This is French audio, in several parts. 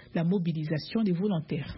la mobilisation des volontaires.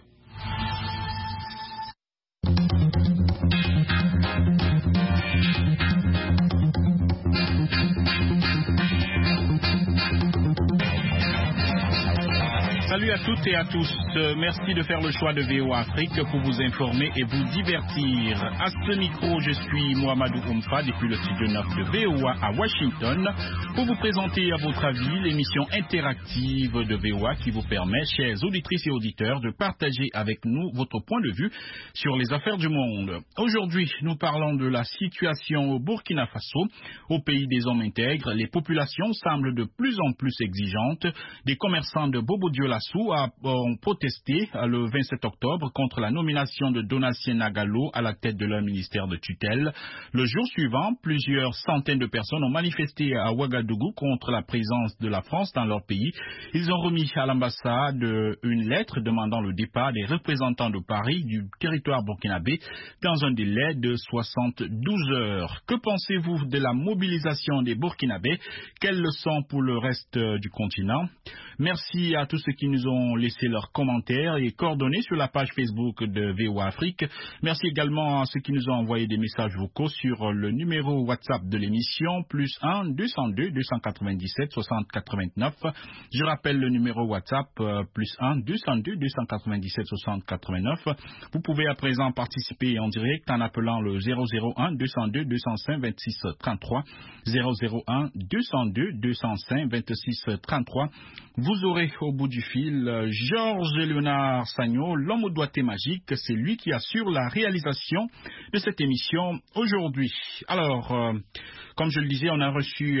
Salut à toutes et à tous. Merci de faire le choix de VOA Afrique pour vous informer et vous divertir. À ce micro, je suis Mohamedou Oumfa depuis le studio 9 de VOA à Washington pour vous présenter à votre avis l'émission interactive de VOA qui vous permet, chers auditrices et auditeurs, de partager avec nous votre point de vue sur les affaires du monde. Aujourd'hui, nous parlons de la situation au Burkina Faso. Au pays des hommes intègres, les populations semblent de plus en plus exigeantes. Des commerçants de Bobo-Dioulasso ont protesté le 27 octobre contre la nomination de Donatien Nagalo à la tête de leur ministère de tutelle. Le jour suivant, plusieurs centaines de personnes ont manifesté à Ouagadougou contre la présence de la France dans leur pays. Ils ont remis à l'ambassade une lettre demandant le départ des représentants de Paris du territoire burkinabé dans un délai de 72 heures. Que pensez-vous de la mobilisation des Burkinabés? Quelles leçons pour le reste du continent? Merci à tous ceux qui nous ont laissé leurs commentaires et coordonnées sur la page Facebook de VOA Afrique. Merci également à ceux qui nous ont envoyé des messages vocaux sur le numéro WhatsApp de l'émission, +1 202 297 60 89. Je rappelle le numéro WhatsApp, +1 202 297 60 89. Vous pouvez à présent participer en direct en appelant le 001 202 205 26 33. 001 202 205 26 33. Vous aurez au bout du fil Georges Léonard Sagno, l'homme au doigté magique. C'est lui qui assure la réalisation de cette émission aujourd'hui. Alors, comme je le disais, on a reçu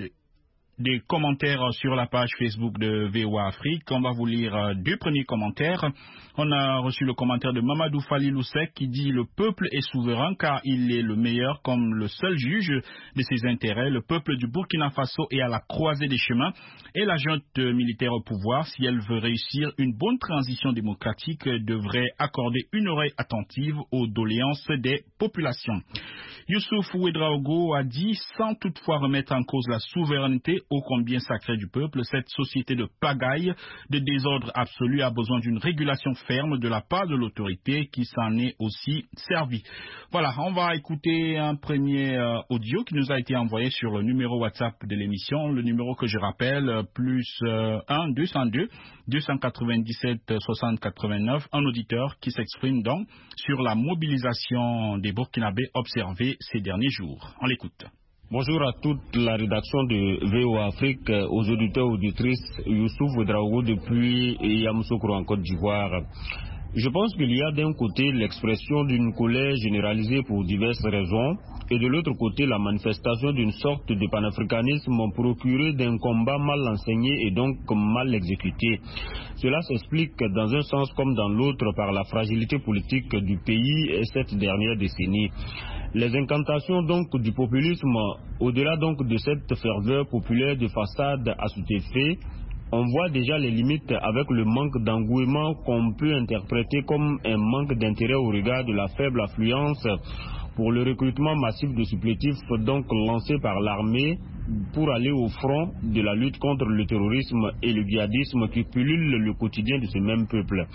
des commentaires sur la page Facebook de VOA Afrique. On va vous lire deux premiers commentaires. On a reçu le commentaire de Mamadou Falilousek qui dit « Le peuple est souverain car il est le meilleur comme le seul juge de ses intérêts. Le peuple du Burkina Faso est à la croisée des chemins et la junte militaire au pouvoir, si elle veut réussir une bonne transition démocratique, devrait accorder une oreille attentive aux doléances des populations. » Youssouf Ouedraogo a dit « Sans toutefois remettre en cause la souveraineté ô combien sacrée du peuple, cette société de pagaille, de désordre absolu a besoin d'une régulation ferme de la part de l'autorité qui s'en est aussi servie. » Voilà, on va écouter un premier audio qui nous a été envoyé sur le numéro WhatsApp de l'émission, le numéro que je rappelle, +1 202 297 60 89, un auditeur qui s'exprime donc sur la mobilisation des Burkinabés observée ces derniers jours. On l'écoute. Bonjour à toute la rédaction de VOA Afrique, aux auditeurs et auditrices, Youssouf Ouedraogo depuis Yamoussoukro en Côte d'Ivoire. Je pense qu'il y a d'un côté l'expression d'une colère généralisée pour diverses raisons et de l'autre côté la manifestation d'une sorte de panafricanisme procuré d'un combat mal enseigné et donc mal exécuté. Cela s'explique dans un sens comme dans l'autre par la fragilité politique du pays cette dernière décennie. Les incantations donc du populisme, au-delà donc de cette ferveur populaire de façade à cet effet, on voit déjà les limites avec le manque d'engouement qu'on peut interpréter comme un manque d'intérêt au regard de la faible affluence pour le recrutement massif de supplétifs donc lancé par l'armée pour aller au front de la lutte contre le terrorisme et le djihadisme qui pullulent le quotidien de ce même peuple.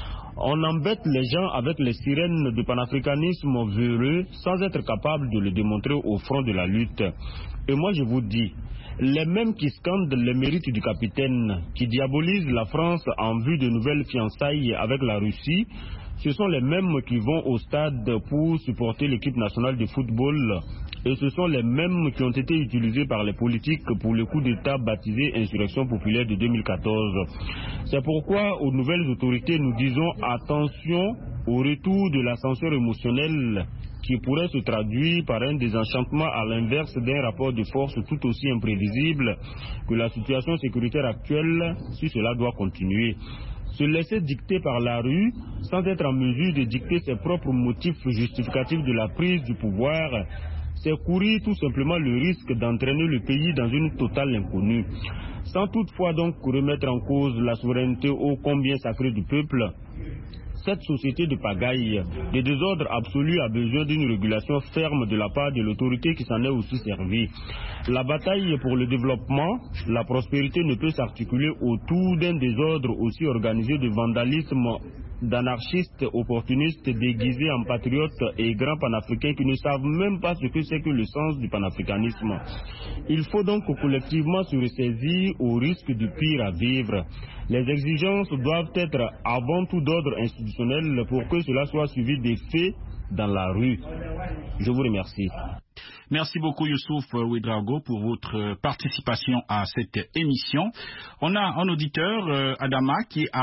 On embête les gens avec les sirènes de panafricanisme véreux sans être capable de le démontrer au front de la lutte. Et moi je vous dis, les mêmes qui scandent les mérites du capitaine, qui diabolisent la France en vue de nouvelles fiançailles avec la Russie, ce sont les mêmes qui vont au stade pour supporter l'équipe nationale de football et ce sont les mêmes qui ont été utilisés par les politiques pour le coup d'État baptisé Insurrection populaire de 2014. C'est pourquoi aux nouvelles autorités nous disons attention au retour de l'ascenseur émotionnel qui pourrait se traduire par un désenchantement à l'inverse d'un rapport de force tout aussi imprévisible que la situation sécuritaire actuelle si cela doit continuer. Se laisser dicter par la rue sans être en mesure de dicter ses propres motifs justificatifs de la prise du pouvoir, c'est courir tout simplement le risque d'entraîner le pays dans une totale inconnue. Sans toutefois donc remettre en cause la souveraineté ô combien sacrée du peuple, cette société de pagaille, de désordre absolu, a besoin d'une régulation ferme de la part de l'autorité qui s'en est aussi servie. La bataille pour le développement, la prospérité ne peut s'articuler autour d'un désordre aussi organisé de vandalisme, d'anarchistes opportunistes déguisés en patriotes et grands panafricains qui ne savent même pas ce que c'est que le sens du panafricanisme. Il faut donc collectivement se ressaisir au risque du pire à vivre. Les exigences doivent être avant tout d'ordre institutionnel pour que cela soit suivi des faits dans la rue. Je vous remercie. Merci beaucoup Youssouf Ouedraogo pour votre participation à cette émission. On a un auditeur, Adamas, qui est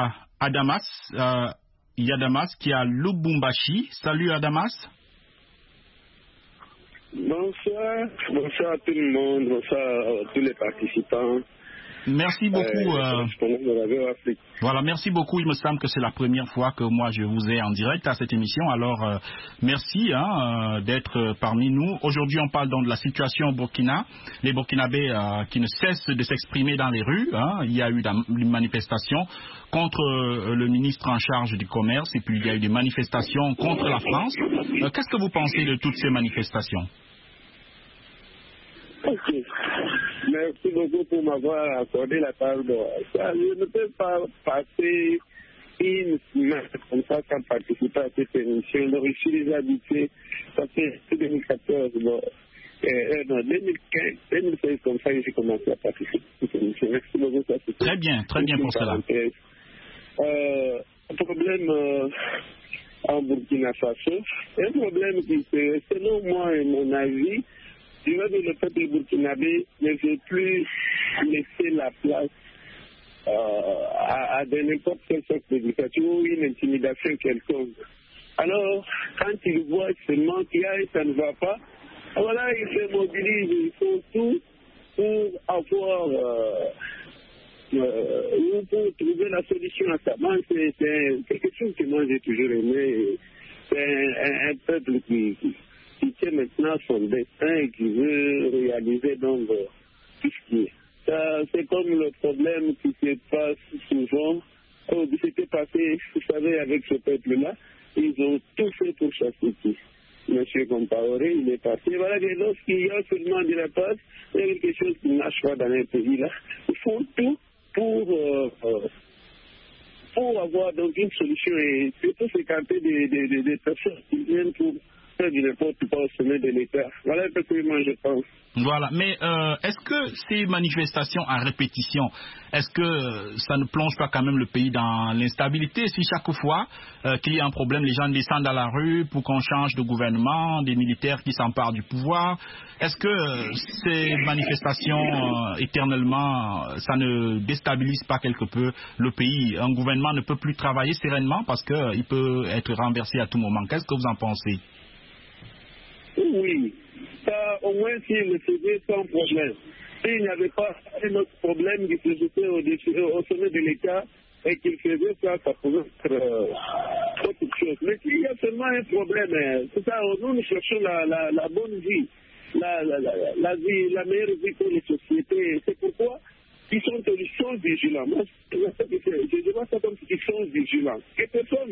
à Lubumbashi. Salut Adamas. Bonsoir à tout le monde, bonsoir à tous les participants. Merci beaucoup. Voilà, merci beaucoup. Il me semble que c'est la première fois que moi je vous ai en direct à cette émission. Alors, merci d'être parmi nous. Aujourd'hui, on parle donc de la situation au Burkina. Les Burkinabés qui ne cessent de s'exprimer dans les rues. Il y a eu une manifestation contre le ministre en charge du commerce et puis il y a eu des manifestations contre la France. Qu'est-ce que vous pensez de toutes ces manifestations? Okay. Merci beaucoup pour m'avoir accordé la parole. Je ne peux pas passer une semaine comme ça sans participer à cette émission. Donc, je suis déjà habitué. Ça fait 2014, non, 2015, 2016, comme ça, j'ai commencé à participer à cette émission. Merci beaucoup. Très bien pour cela. Un problème en Burkina Faso, un problème qui, selon moi et mon avis, je veux dire, le peuple burkinabé ne veut plus laisser la place à de n'importe quelle sorte de dictature ou une intimidation quelconque. Alors, quand ils voient seulement qu'il y a et ça ne va pas, voilà, ils se mobilisent, ils font tout pour avoir ou pour trouver la solution à ça. Moi, c'est quelque chose que moi j'ai toujours aimé. C'est un peuple qui tient maintenant son destin et qui veut réaliser donc tout ce qui est. C'est comme le problème qui se passe souvent, qui s'était passé, vous savez, avec ce peuple-là. Ils ont tout fait pour chasser qui. Monsieur Compaoré, il est passé. Voilà, que lorsqu'il y a seulement de la passe, il y a quelque chose qui ne marche pas dans un pays-là. Ils font tout pour avoir donc une solution et surtout s'écarter des personnes qui viennent pour faire du n'importe quoi au sommet de l'État. Voilà un peu ce que moi je pense. Voilà, mais est-ce que ces manifestations à répétition, est-ce que ça ne plonge pas quand même le pays dans l'instabilité si chaque fois qu'il y a un problème, les gens descendent dans la rue pour qu'on change de gouvernement, des militaires qui s'emparent du pouvoir? Est-ce que ces manifestations éternellement, ça ne déstabilise pas quelque peu le pays? Un gouvernement ne peut plus travailler sereinement parce qu'il peut être renversé à tout moment. Qu'est-ce que vous en pensez? Oui, ça, au moins s'il le faisait sans problème. S'il n'y avait pas un autre problème qui se jetait au sommet de l'État et qu'il faisait ça, ça pouvait être autre chose. Mais s'il y a seulement un problème, c'est ça, nous cherchons la bonne vie, la meilleure vie pour les sociétés. C'est pourquoi ils sont vigilants. Moi, je vois ça comme qu'ils sont vigilants. Et personne,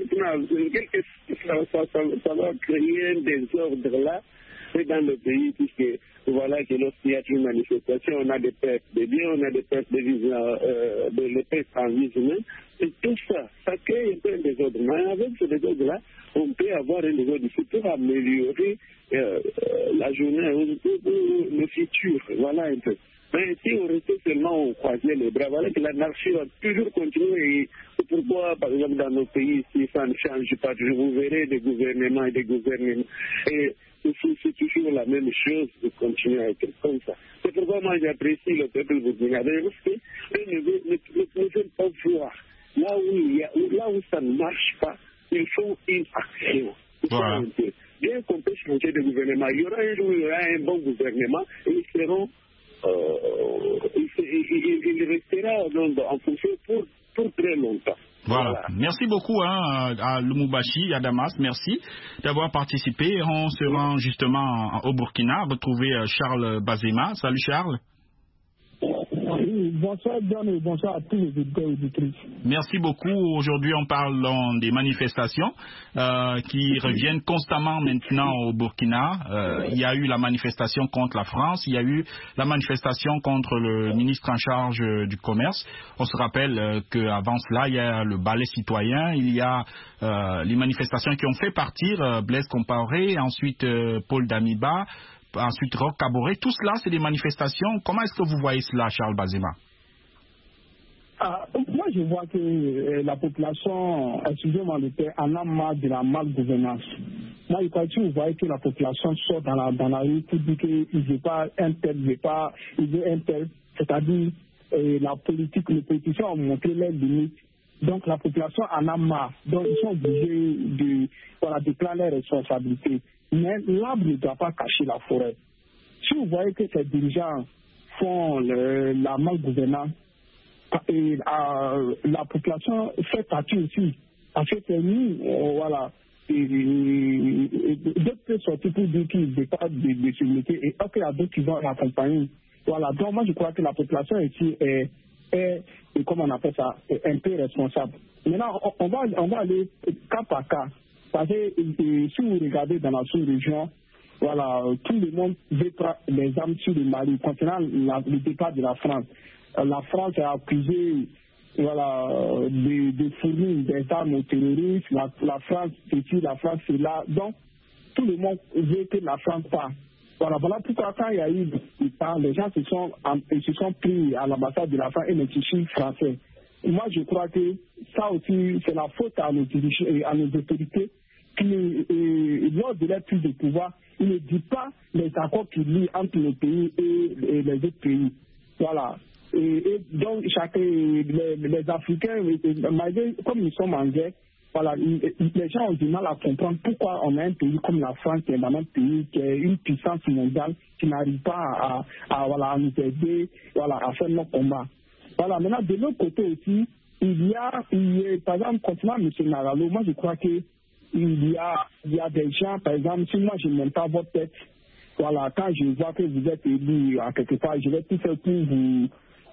ça va créer un désordre là, et dans le pays, puisque voilà que lorsqu'il y a une manifestation, on a des pertes de biens, on a des pertes de pertes en vie humaine, et tout ça, ça crée un peu un désordre. Mais avec ce désordre-là, on peut avoir un désordre pour améliorer la journée, le futur. Voilà un peu. Mais si on restait seulement, on croisait les bras, voilà que l'anarchie va toujours continuer. Et c'est pourquoi, par exemple, dans nos pays, si ça ne change pas, vous verrez des gouvernements et des gouvernements. Et c'est toujours la même chose de continuer à être comme ça. C'est pourquoi moi j'apprécie le peuple burkinabé, parce qu'ils ne veulent pas voir. Là où ça ne marche pas, il faut une action. Voilà. Bien qu'on peut changer de gouvernement, il y aura un jour, il y aura un bon gouvernement et ils seront. Il restera donc en fonction pour très longtemps. Voilà. Merci beaucoup à Lubumbashi, à Damas. Merci d'avoir participé. On se rend justement au Burkina, retrouver Charles Bazema. Salut Charles. bonsoir John et bonsoir à tous les auditeurs et auditrices. Merci beaucoup. Aujourd'hui, on parle des manifestations qui reviennent constamment maintenant au Burkina. Il y a eu la manifestation contre la France, il y a eu la manifestation contre le ministre en charge du commerce. On se rappelle qu'avant cela, il y a le ballet citoyen, il y a les manifestations qui ont fait partir Blaise Compaoré, ensuite Paul Damiba, ensuite Roch Kaboré. Tout cela, c'est des manifestations. Comment est-ce que vous voyez cela, Charles Bazema? Moi, je vois que la population, excusez-moi le terme, en a marre de la malgouvernance. Moi, je crois que vous voyez que la population sort dans la rue pour dire qu'il ne veut pas un tel, il veut un tel. C'est-à-dire, la politique, les politiciens ont montré leurs limites. Donc, la population en a marre. Donc, ils sont obligés de prendre leurs responsabilités. Mais l'arbre ne doit pas cacher la forêt. Si vous voyez que ces dirigeants font la malgouvernance, et la population fait partie aussi. Parce que c'est nous, d'autres peuvent sortir pour dire qu'ils ne veulent pas de se mettre, et après, il y a d'autres qui vont l'accompagner. Voilà, donc moi je crois que la population ici est comment on appelle ça, un peu responsable. Maintenant, on va aller cas par cas. Parce que si vous regardez dans la sous-région, voilà, tout le monde veut prendre les armes sur le Mali concernant le départ de la France. La France a accusé de fournir des armes aux terroristes. La France c'est ici, la France c'est là. Donc, tout le monde veut que la France parte. Voilà pourquoi quand il y a eu le temps, les gens se sont pris à l'ambassade de la France et les tissus français. Et moi, je crois que ça aussi, c'est la faute à nos dirigeants et à nos autorités qui, lors de leur prise de pouvoir, ils ne disent pas les accords qu'ils lient entre le pays et les autres pays. Voilà. Et donc, les Africains, comme nous sommes en guerre, voilà, les gens ont du mal à comprendre pourquoi on a un pays comme la France, qui est un pays, qui est une puissance mondiale, qui n'arrive pas à nous aider, à faire nos combats. Voilà, maintenant, de l'autre côté aussi, il y a par exemple, concernant M. Nagalo, moi je crois que il y a des gens, par exemple, si moi je ne mets pas votre tête, voilà, quand je vois que vous êtes élu à quelque part, je vais tout faire pour vous.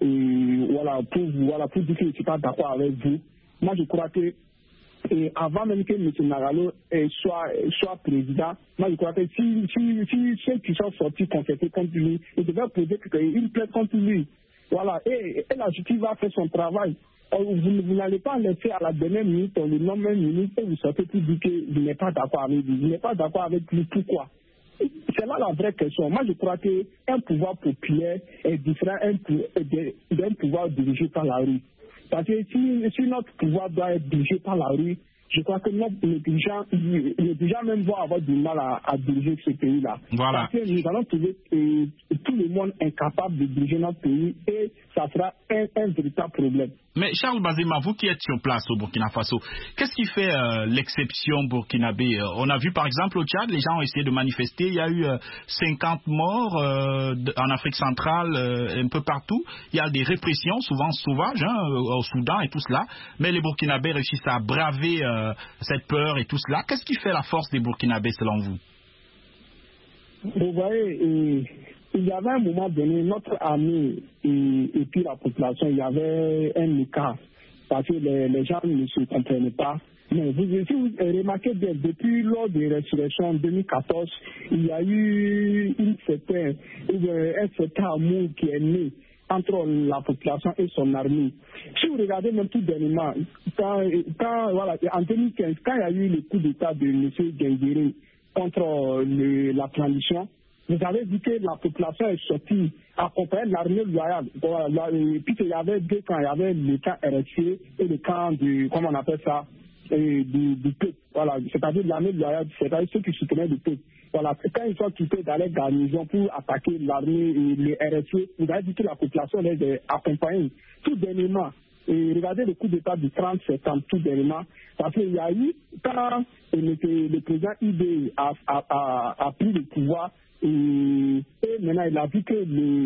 Pour dire que je ne suis pas d'accord avec vous. Moi, je crois que avant même que M. Nagalo soit président, moi, je crois que si ceux qui sont sortis concertés contre lui, ils devaient poser une plainte contre lui. Voilà, et la justice va faire son travail. Vous n'allez pas laisser à la dernière minute, le nom même ministre, et vous sortez pour dire que vous n'êtes pas d'accord avec lui. Vous n'êtes pas d'accord avec lui, pourquoi? C'est là la vraie question. Moi, je crois qu'un pouvoir populaire est différent d'un pouvoir dirigé par la rue. Parce que si notre pouvoir doit être dirigé par la rue, je crois que les dirigeants même vont avoir du mal à diriger ce pays-là. Voilà. Parce que nous allons trouver tout le monde incapable de diriger notre pays et ça sera un véritable problème. Mais Charles Bazema, vous qui êtes sur place au Burkina Faso, qu'est-ce qui fait l'exception burkinabé? On a vu par exemple au Tchad, les gens ont essayé de manifester, il y a eu 50 morts en Afrique centrale, un peu partout. Il y a des répressions, souvent sauvages, au Soudan et tout cela, mais les Burkinabés réussissent à braver cette peur et tout cela. Qu'est-ce qui fait la force des Burkinabés selon vous? Vous voyez, il y avait un moment donné, notre armée et puis la population, il y avait un écart parce que les gens ne se comprenaient pas. Mais si vous remarquez bien, depuis lors de la résurrection en 2014, il y a eu un certain amour qui est né entre la population et son armée. Si vous regardez même tout dernièrement, en 2015, quand il y a eu le coup d'État de M. Gengéré contre la transition, vous avez vu que la population est sortie accompagnée de l'armée loyale. Puis il y avait deux camps, il y avait le camp RSC et le camp du, comment on appelle ça, du peuple. Voilà, c'est-à-dire l'armée loyale, c'est-à-dire ceux qui soutenaient le peuple. Voilà, quand ils sont quittés dans les garnisons pour attaquer l'armée et le RSC, vous avez vu que la population est accompagnée. Tout dernièrement, et regardez le coup d'État du 30 septembre, tout dernièrement, parce qu'il y a eu, quand le président IB a pris le pouvoir, et maintenant il a vu que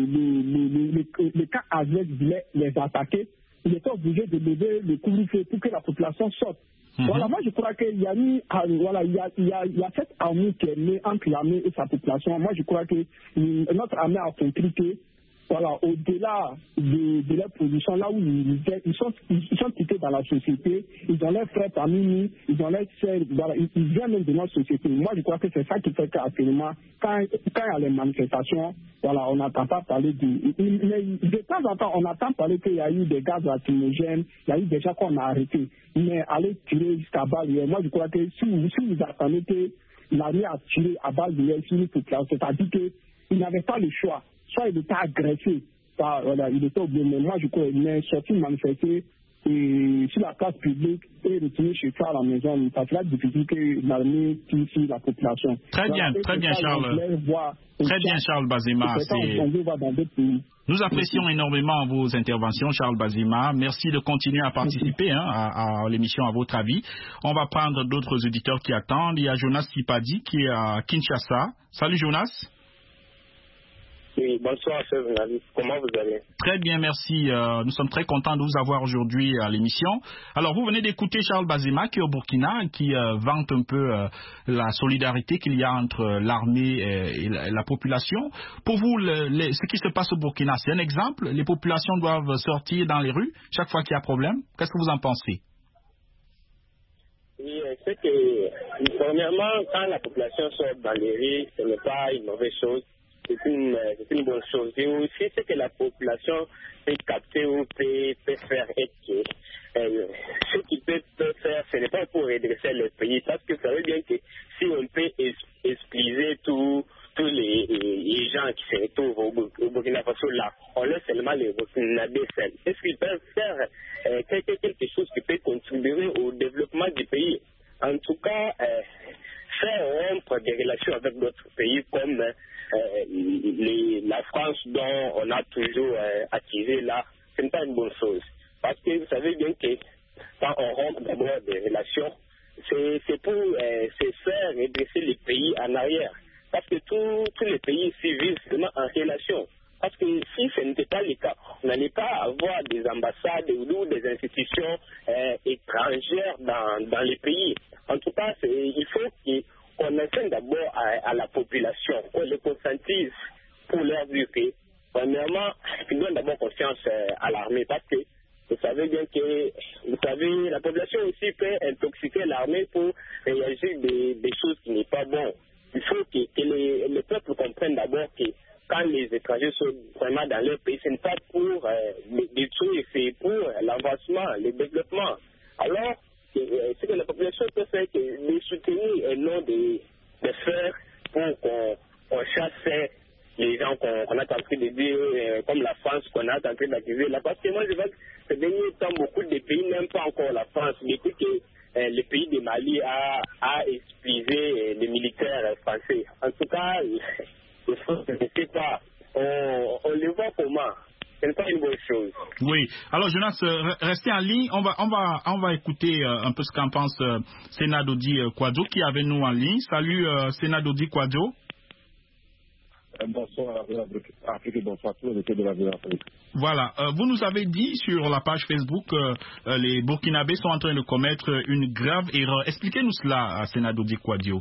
les camps adverses voulaient les attaquer, il était obligé de lever le couvre-feu pour que la population sorte. Voilà, moi je crois qu'il y a eu, il y a cette amour qui est née entre l'armée et sa population. Moi je crois que notre armée a compris que voilà, au-delà de leur position, là où ils sont quittés dans la société, ils ont leurs frères parmi nous, ils ont leurs sœurs, voilà, ils viennent même de notre société. Moi, je crois que c'est ça qui fait qu'actuellement, quand il y a les manifestations, voilà, on n'entend pas parler de temps en temps, on entend parler qu'il y a eu des gaz lacrymogènes, il y a eu des gens qu'on a arrêtés. Mais aller tirer jusqu'à balle, moi, je crois que si vous attendez que l'armée a tiré à balle sur une population, c'est-à-dire qu'il n'avait pas le choix. Soit il était agressé, voilà, il était obligé, mais moi je crois qu'il est sorti manifester sur la place publique et retourner chez toi à la maison, parce que là, difficile que l'armée tire sur la population. Très bien, Charles. Très bien, Charles Bazema. Nous apprécions énormément vos interventions, Charles Bazema. Merci de continuer à participer à l'émission à votre avis. On va prendre d'autres auditeurs qui attendent. Il y a Jonas Sipadi qui est à Kinshasa. Salut Jonas. Oui, bonsoir, chers journalistes. Comment vous allez? Très bien, merci. Nous sommes très contents de vous avoir aujourd'hui à l'émission. Alors, vous venez d'écouter Charles Bazema, qui est au Burkina, qui vante un peu la solidarité qu'il y a entre l'armée et la population. Pour vous, ce qui se passe au Burkina, c'est un exemple? Les populations doivent sortir dans les rues chaque fois qu'il y a problème? Qu'est-ce que vous en pensez? Oui, c'est que, premièrement, quand la population sort dans les rues, ce n'est pas une mauvaise chose. C'est une bonne chose. Et aussi, c'est que la population peut capter ou peut faire être ce qu'ils peuvent faire, ce n'est pas pour redresser le pays, parce que ça veut dire que si on peut expliser tous les gens qui se retrouvent au Burkina Faso là, on laisse seulement les Burkinabés seuls. Est-ce qu'ils peuvent faire quelque chose qui peut contribuer au développement du pays? En tout cas, faire rompre des relations avec d'autres pays comme la France dont on a toujours accusé là, ce n'est pas une bonne chose. Parce que vous savez bien que quand on rompt d'abord des relations, c'est pour se faire redresser les pays en arrière. Parce que tous les pays ici vivent seulement en relation. Parce que si ce n'était pas le cas, on n'allait pas avoir des ambassades ou des institutions étrangères dans les pays. En tout cas, il faut qu'on enseigne d'abord à la population, qu'on les conscientise pour leur dire que, premièrement, ils donnent d'abord confiance à l'armée. Parce que vous savez bien que, la population aussi peut intoxiquer l'armée pour réagir des choses qui n'est pas bon. Il faut que les peuples comprennent d'abord que quand les étrangers sont vraiment dans leur pays, ce n'est pas pour détruire, c'est pour l'avancement, le développement. Alors, ce que la population peut faire, c'est de soutenir et non de faire pour qu'on chasse les gens qu'on a tenté de dire, comme la France qu'on a tenté d'accuser là. Parce que moi, je vois que ces derniers temps, beaucoup de pays n'aiment pas encore la France. Depuis que le pays de Mali a expulsé les militaires français. En tout cas, je ne sais pas. On le voit comment. Ce n'est pas une bonne chose. Oui. Alors, Jonas, restez en ligne. On va écouter un peu ce qu'en pense Sénat Dodi Kwadjo, qui est avec nous en ligne. Salut, Sénat Dodi Kwadjo. Bonsoir Afrique, bonsoir à tous les de la ville Afrique. Voilà. Vous nous avez dit sur la page Facebook que les Burkinabés sont en train de commettre une grave erreur. Expliquez-nous cela, Sénat Dodi Kwadjo.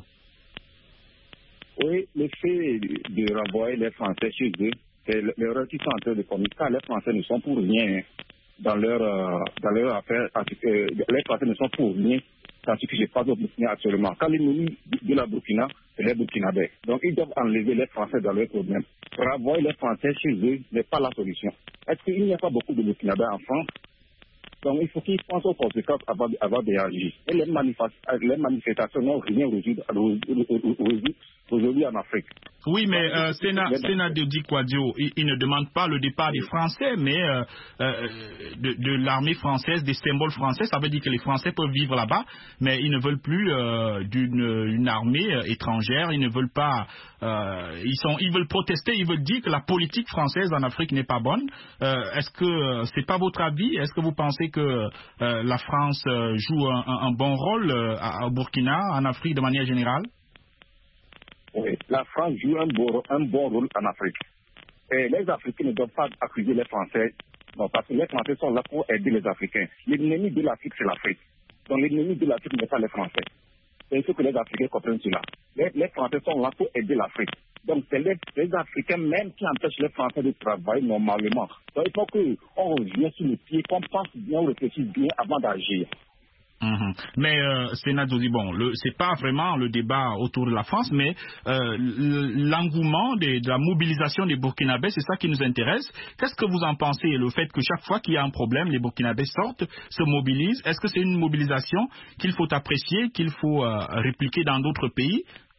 Oui, le fait de renvoyer les Français chez eux, c'est l'erreur qu'ils sont en train de commettre. Car les Français ne sont pour rien dans leur affaire. Les Français ne sont pour rien dans ce qui se passe au Burkina actuellement. Quand l'ennemi de la Burkina, c'est les Burkinabés. Donc ils doivent enlever les Français dans leur problème. Renvoyer les Français chez eux n'est pas la solution. Est-ce qu'il n'y a pas beaucoup de Burkinabés en France? Donc il faut qu'ils pensent aux conséquences avant de réagir. Et les manifestations n'ont rien résolu aujourd'hui en Afrique. Oui, mais Sénat Dodi Kwadjo, il ne demande pas le départ des Français, mais de l'armée française, des symboles français. Ça veut dire que les Français peuvent vivre là-bas, mais ils ne veulent plus d'une armée étrangère. Ils ne veulent pas. Ils veulent protester. Ils veulent dire que la politique française en Afrique n'est pas bonne. Est-ce que c'est pas votre avis? Est-ce que vous pensez que la France joue un bon rôle au Burkina, en Afrique de manière générale? Oui, la France joue un bon rôle en Afrique. Et les Africains ne doivent pas accuser les Français, non, parce que les Français sont là pour aider les Africains. L'ennemi de l'Afrique, c'est l'Afrique. Donc l'ennemi de l'Afrique n'est pas les Français. C'est ce que les Africains comprennent cela. Les Français sont là pour aider l'Afrique. Donc, c'est les Africains même qui empêchent les Français de travailler normalement. Donc, il faut qu'on revienne sur le pied, qu'on pense bien, on réfléchisse bien avant d'agir. Mais Sénat Dodi, bon, c'est pas vraiment le débat autour de la France, mais l'engouement de la mobilisation des Burkinabés, c'est ça qui nous intéresse. Qu'est-ce que vous en pensez, le fait que chaque fois qu'il y a un problème, les Burkinabés sortent, se mobilisent? Est-ce que c'est une mobilisation qu'il faut apprécier, qu'il faut répliquer dans d'autres pays?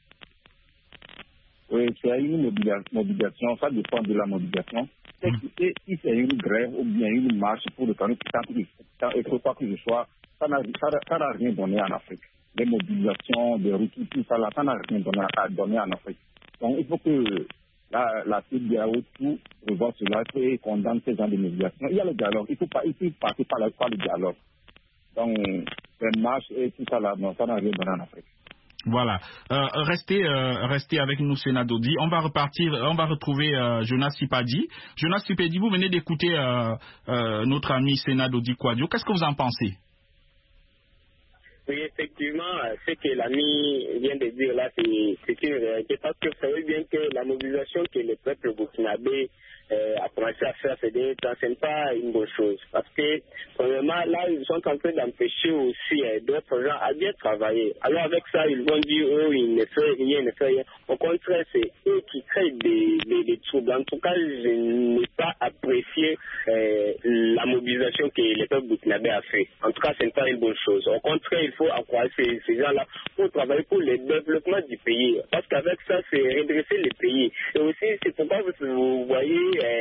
Oui, c'est une mobilisation, ça dépend de la mobilisation. Si c'est une grève ou bien une marche pour le temps, il ne faut pas que je sois. Ça n'a rien donné en Afrique. Les mobilisations, des routes, tout ça, là, ça n'a rien donné en Afrique. Donc, il faut que la CEDEAO tout revoie cela et condamne ces gens de mobilisation. Il y a le dialogue. Il faut passer par le dialogue. Donc, les marches et tout ça, là, non, ça n'a rien donné en Afrique. Voilà. Restez avec nous, Sénat Dodi. On va retrouver Jonas Sipadi. Jonas Sipadi, vous venez d'écouter notre ami Sénat Dodi Kouadio. Qu'est-ce que vous en pensez? Oui, effectivement, ce que l'ami vient de dire là, c'est une réalité, parce que vous savez bien que la mobilisation que le peuple burkinabé a commencé à faire ces derniers temps, ce n'est pas une bonne chose. Parce que, premièrement, là, ils sont en train d'empêcher aussi d'autres gens à bien travailler. Alors, avec ça, ils vont dire, oh, il ne fait rien. Au contraire, c'est eux qui créent des troubles. En tout cas, je n'ai pas apprécié la mobilisation que le peuple burkinabé a fait. En tout cas, ce n'est pas une bonne chose. Au contraire, il faut encourager ces gens-là pour travailler pour le développement du pays. Parce qu'avec ça, c'est redresser le pays. Et aussi, c'est pourquoi vous voyez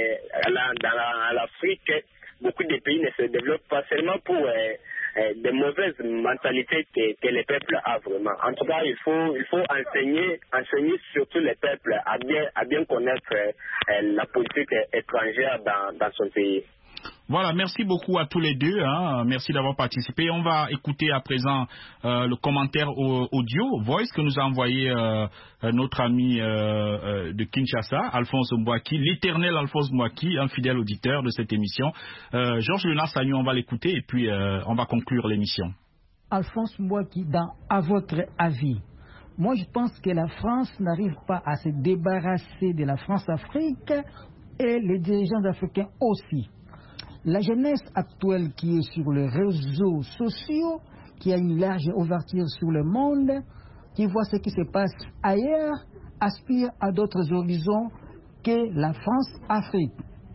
dans l'Afrique, beaucoup de pays ne se développent pas seulement pour des mauvaises mentalités que les peuples ont vraiment. En tout cas, il faut enseigner surtout les peuples à bien connaître la politique étrangère dans son pays. Voilà, merci beaucoup à tous les deux. Merci d'avoir participé. On va écouter à présent le commentaire audio, voice, que nous a envoyé notre ami de Kinshasa, Alphonse Mbouaki, l'éternel Alphonse Mbouaki, un fidèle auditeur de cette émission. Georges Leonard Sagnon, on va l'écouter et puis on va conclure l'émission. Alphonse Mbouaki, à votre avis, moi je pense que la France n'arrive pas à se débarrasser de la France-Afrique et les dirigeants africains aussi. La jeunesse actuelle qui est sur les réseaux sociaux, qui a une large ouverture sur le monde, qui voit ce qui se passe ailleurs, aspire à d'autres horizons que la France-Afrique.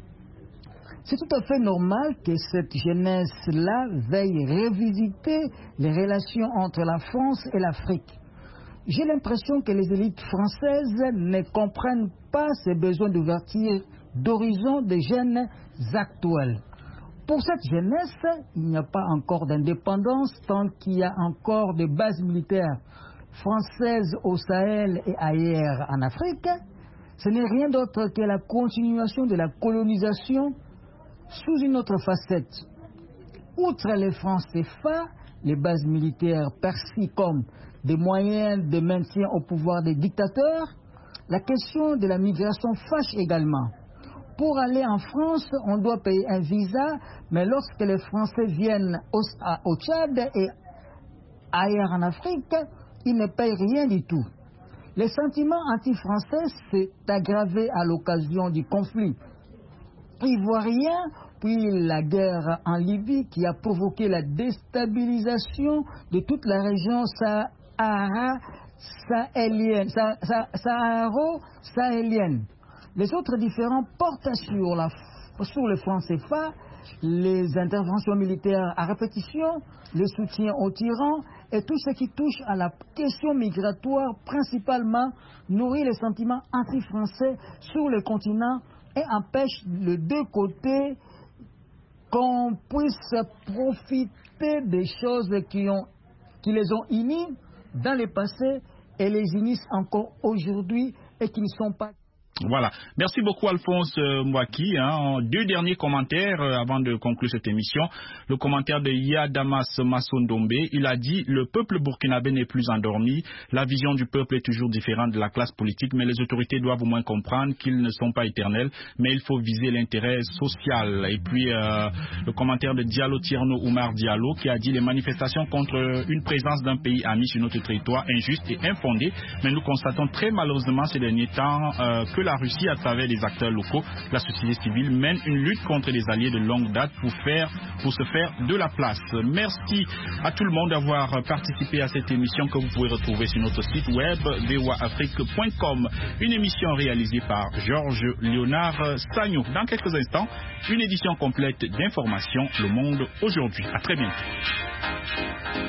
C'est tout à fait normal que cette jeunesse-là veuille revisiter les relations entre la France et l'Afrique. J'ai l'impression que les élites françaises ne comprennent pas ces besoins d'ouverture d'horizon des jeunes actuels. Pour cette jeunesse, il n'y a pas encore d'indépendance tant qu'il y a encore des bases militaires françaises au Sahel et ailleurs en Afrique. Ce n'est rien d'autre que la continuation de la colonisation sous une autre facette. Outre les francs CFA, les bases militaires perçues comme des moyens de maintien au pouvoir des dictateurs, la question de la migration fâche également. Pour aller en France, on doit payer un visa, mais lorsque les Français viennent au Tchad et ailleurs en Afrique, ils ne payent rien du tout. Le sentiment anti-français s'est aggravé à l'occasion du conflit ivoirien, puis la guerre en Libye qui a provoqué la déstabilisation de toute la région saharo-sahélienne. Les autres différends portent sur le franc CFA, les interventions militaires à répétition, le soutien aux tyrans et tout ce qui touche à la question migratoire principalement nourrit les sentiments anti-français sur le continent et empêche les deux côtés qu'on puisse profiter des choses qui les ont unis dans le passé et les unissent encore aujourd'hui et qui ne sont pas... Voilà. Merci beaucoup Alphonse Mwaki. Deux derniers commentaires avant de conclure cette émission. Le commentaire de Yadamas Massondombe. Il a dit: le peuple burkinabé n'est plus endormi. La vision du peuple est toujours différente de la classe politique, mais les autorités doivent au moins comprendre qu'ils ne sont pas éternels, mais il faut viser l'intérêt social. Et puis le commentaire de Diallo Tierno Oumar Diallo qui a dit: les manifestations contre une présence d'un pays ami sur notre territoire injuste et infondée, mais nous constatons très malheureusement ces derniers temps que la Russie, à travers des acteurs locaux, la société civile, mène une lutte contre les alliés de longue date pour se faire de la place. Merci à tout le monde d'avoir participé à cette émission que vous pouvez retrouver sur notre site web voaafrique.com. Une émission réalisée par Georges Léonard Sagno. Dans quelques instants, une édition complète d'informations Le Monde aujourd'hui. À très bientôt.